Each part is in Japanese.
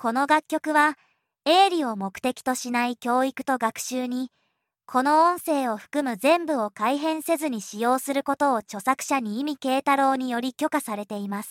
この楽曲は営利を目的としない教育と学習に、この音声を含む全部を改変せずに使用することを著作者に意味慶太郎により許可されています。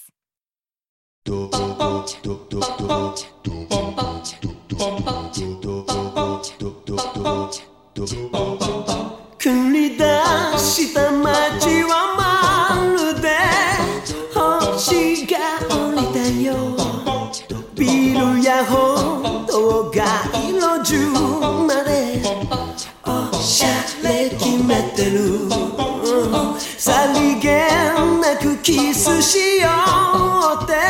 繰り出した街はまるで星が降りたよ。ビルや歩道が色中までおしゃれ決めてる。さりげなくキスしようって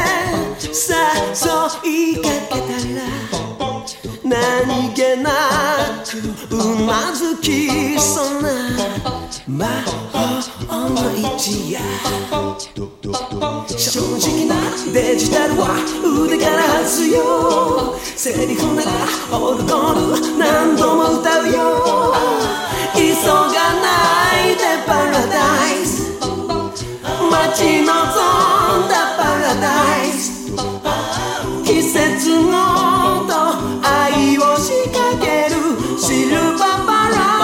誘いかけたら、何気なくうなずきそうな魔法の一夜。正直なデジタルは腕から外すよ。セリフならオルゴール何度も歌うよ。急がないでパラダイス、待ち望んだパラダイス。季節ごと愛を仕掛けるシルバーパラダイス。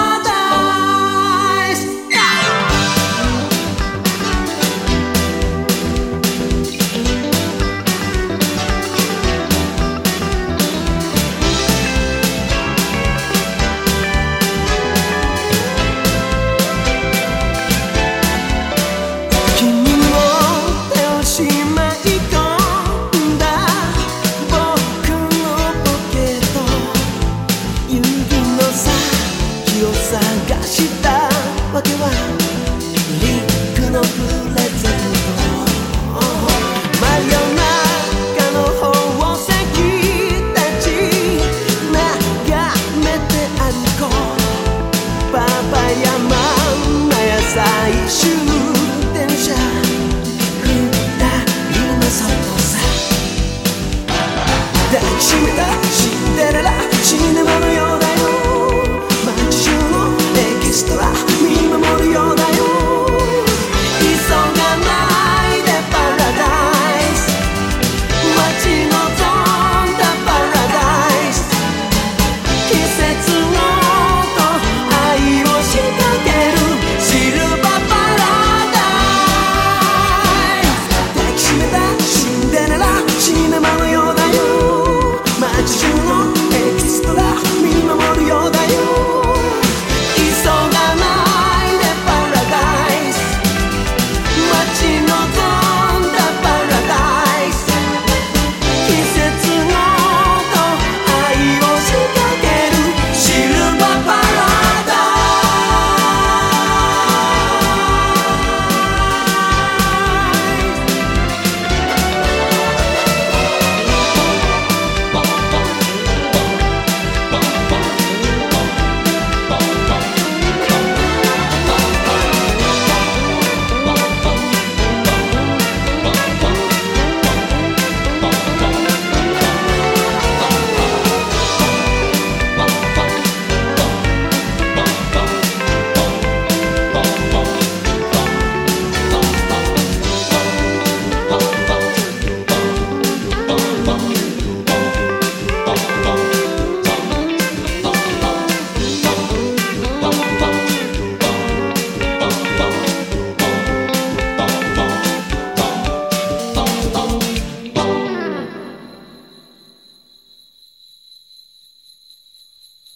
探したわけはリックのプレゼント。真夜中の宝石たち眺めて歩こう。パパやママや最終電車、二人の外さ抱きしめた